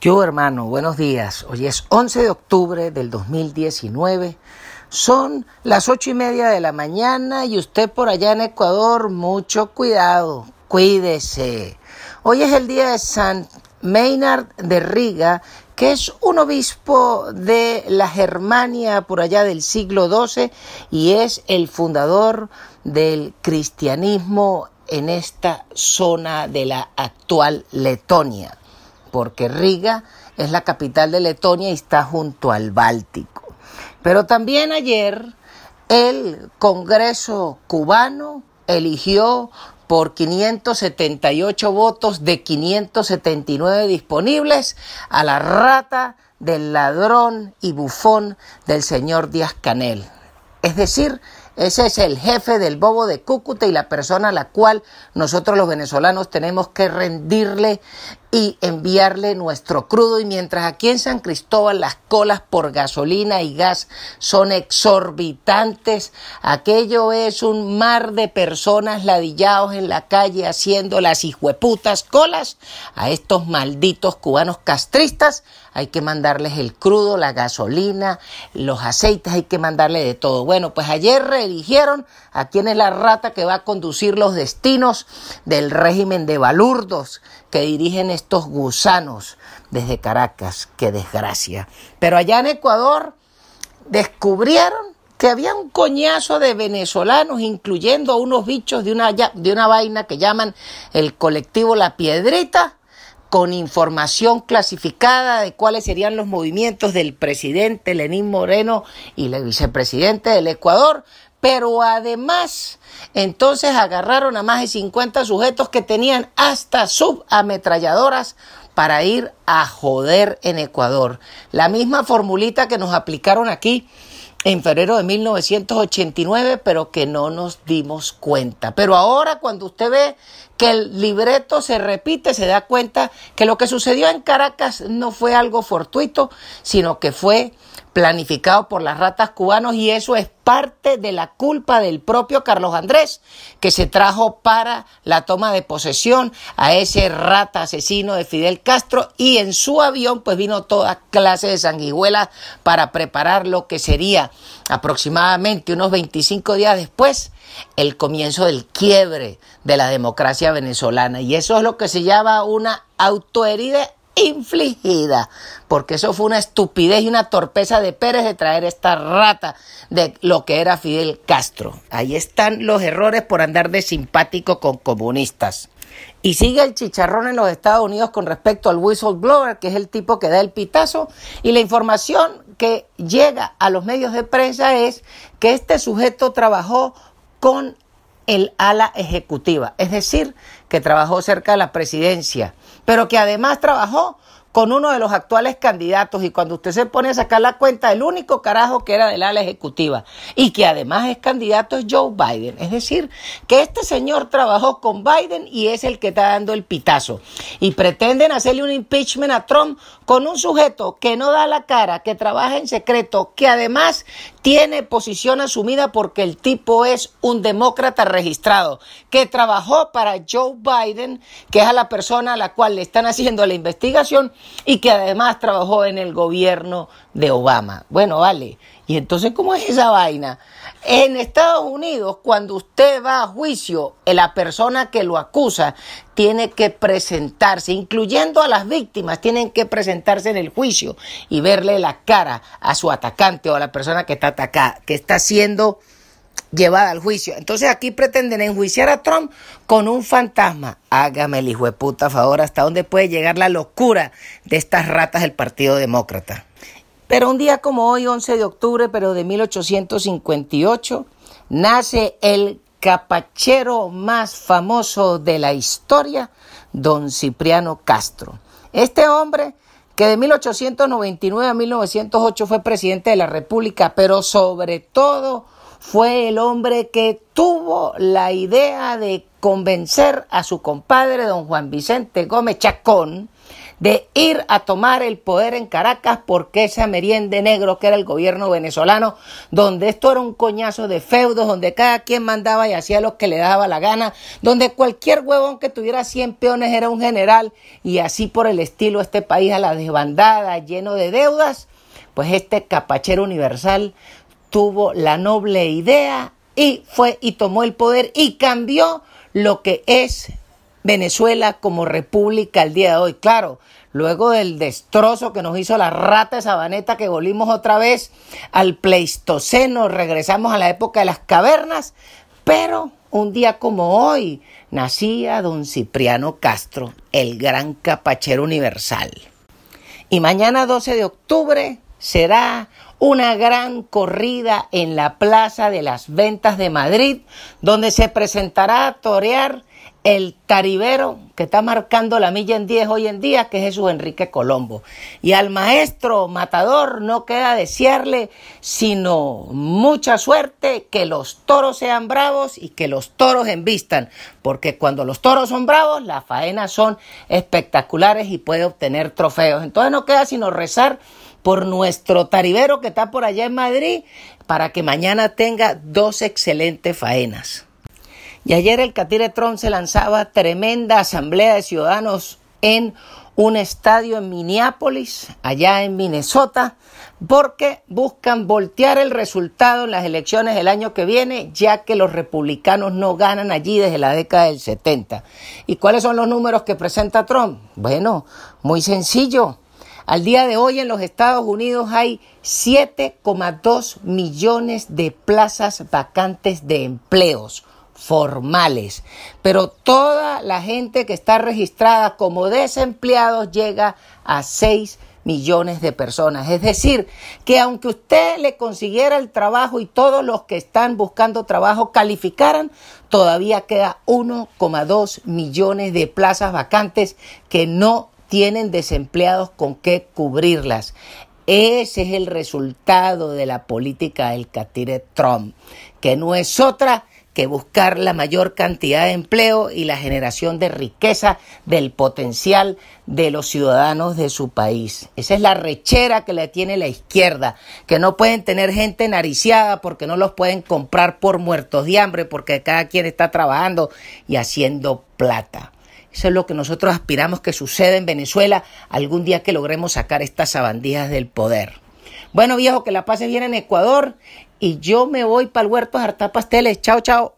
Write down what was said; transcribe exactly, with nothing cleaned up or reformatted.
Yo, hermano, buenos días. Hoy es once de octubre del dos mil diecinueve. Son las ocho y media de la mañana y usted por allá en Ecuador, mucho cuidado, cuídese. Hoy es el día de San Maynard de Riga, que es un obispo de la Germania por allá del siglo doce y es el fundador del cristianismo en esta zona de la actual Letonia, porque Riga es la capital de Letonia y está junto al Báltico. Pero también ayer el Congreso cubano eligió por quinientos setenta y ocho votos de quinientos setenta y nueve disponibles a la rata del ladrón y bufón del señor Díaz-Canel. Es decir, ese es el jefe del bobo de Cúcuta y la persona a la cual nosotros los venezolanos tenemos que rendirle y enviarle nuestro crudo. Y mientras aquí en San Cristóbal las colas por gasolina y gas son exorbitantes, aquello es un mar de personas ladillados en la calle haciendo las hijueputas colas. A estos malditos cubanos castristas hay que mandarles el crudo, la gasolina, los aceites, hay que mandarle de todo. Bueno, pues ayer reeligieron a quién es la rata que va a conducir los destinos del régimen de balurdos que dirigen estos gusanos desde Caracas. ¡Qué desgracia! Pero allá en Ecuador descubrieron que había un coñazo de venezolanos, incluyendo a unos bichos de una, de una vaina que llaman el colectivo La Piedrita, con información clasificada de cuáles serían los movimientos del presidente Lenín Moreno y el vicepresidente del Ecuador. Pero además, entonces agarraron a más de cincuenta sujetos que tenían hasta subametralladoras para ir a joder en Ecuador. La misma formulita que nos aplicaron aquí en febrero de mil novecientos ochenta y nueve, pero que no nos dimos cuenta. Pero ahora, cuando usted ve que el libreto se repite, se da cuenta que lo que sucedió en Caracas no fue algo fortuito, sino que fue planificado por las ratas cubanos, y eso es parte de la culpa del propio Carlos Andrés, que se trajo para la toma de posesión a ese rata asesino de Fidel Castro, y en su avión pues vino toda clase de sanguijuelas para preparar lo que sería aproximadamente unos veinticinco días después el comienzo del quiebre de la democracia venezolana. Y eso es lo que se llama una autoherida infligida, porque eso fue una estupidez y una torpeza de Pérez de traer esta rata de lo que era Fidel Castro. Ahí están los errores por andar de simpático con comunistas. Y sigue el chicharrón en los Estados Unidos con respecto al whistleblower, que es el tipo que da el pitazo, y la información que llega a los medios de prensa es que este sujeto trabajó con el ala ejecutiva, es decir, que trabajó cerca de la presidencia, pero que además trabajó con uno de los actuales candidatos, y cuando usted se pone a sacar la cuenta, el único carajo que era del ala ejecutiva y que además es candidato es Joe Biden. Es decir, que este señor trabajó con Biden y es el que está dando el pitazo. Y pretenden hacerle un impeachment a Trump con un sujeto que no da la cara, que trabaja en secreto, que además tiene posición asumida porque el tipo es un demócrata registrado, que trabajó para Joe Biden, que es a la persona a la cual le están haciendo la investigación, y que además trabajó en el gobierno de Obama. Bueno, vale. Y entonces, ¿cómo es esa vaina? En Estados Unidos, cuando usted va a juicio, la persona que lo acusa tiene que presentarse, incluyendo a las víctimas, tienen que presentarse en el juicio y verle la cara a su atacante o a la persona que está atacada, que está siendo llevada al juicio. Entonces aquí pretenden enjuiciar a Trump con un fantasma. Hágame el hijo de puta favor, ¿hasta dónde puede llegar la locura de estas ratas del Partido Demócrata? Pero un día como hoy, once de octubre, pero de mil ochocientos cincuenta y ocho, nace el capachero más famoso de la historia, don Cipriano Castro. Este hombre que de mil ochocientos noventa y nueve a mil novecientos ocho fue presidente de la República, pero sobre todo fue el hombre que tuvo la idea de convencer a su compadre, don Juan Vicente Gómez Chacón, de ir a tomar el poder en Caracas porque esa meriende negro que era el gobierno venezolano, donde esto era un coñazo de feudos, donde cada quien mandaba y hacía lo que le daba la gana, donde cualquier huevón que tuviera cien peones era un general y así por el estilo este país a la desbandada, lleno de deudas, pues este capachero universal tuvo la noble idea y fue y tomó el poder y cambió lo que es Venezuela como república al día de hoy. Claro, luego del destrozo que nos hizo la rata de Sabaneta, que volvimos otra vez al Pleistoceno, regresamos a la época de las cavernas, pero un día como hoy nacía don Cipriano Castro, el gran capachero universal. Y mañana doce de octubre será una gran corrida en la Plaza de las Ventas de Madrid, donde se presentará a torear el taribero que está marcando la milla en diez hoy en día, que es Jesús Enrique Colombo. Y al maestro matador no queda desearle sino mucha suerte, que los toros sean bravos y que los toros embistan, porque cuando los toros son bravos, las faenas son espectaculares y puede obtener trofeos. Entonces no queda sino rezar por nuestro taribero que está por allá en Madrid, para que mañana tenga dos excelentes faenas. Y ayer el Catire Trump se lanzaba tremenda asamblea de ciudadanos en un estadio en Minneapolis, allá en Minnesota, porque buscan voltear el resultado en las elecciones del año que viene, ya que los republicanos no ganan allí desde la década del setenta. ¿Y cuáles son los números que presenta Trump? Bueno, muy sencillo. Al día de hoy en los Estados Unidos hay siete coma dos millones de plazas vacantes de empleos formales, pero toda la gente que está registrada como desempleados llega a seis millones de personas. Es decir, que aunque usted le consiguiera el trabajo y todos los que están buscando trabajo calificaran, todavía queda uno coma dos millones de plazas vacantes que no tienen desempleados con qué cubrirlas. Ese es el resultado de la política del Catire Trump, que no es otra que buscar la mayor cantidad de empleo y la generación de riqueza del potencial de los ciudadanos de su país. Esa es la rechera que le tiene la izquierda, que no pueden tener gente nariciada porque no los pueden comprar por muertos de hambre, porque cada quien está trabajando y haciendo plata. Eso es lo que nosotros aspiramos que suceda en Venezuela algún día que logremos sacar estas sabandijas del poder. Bueno, viejo, que la pase bien en Ecuador y yo me voy para el huerto a hartar pasteles. Chao, chao.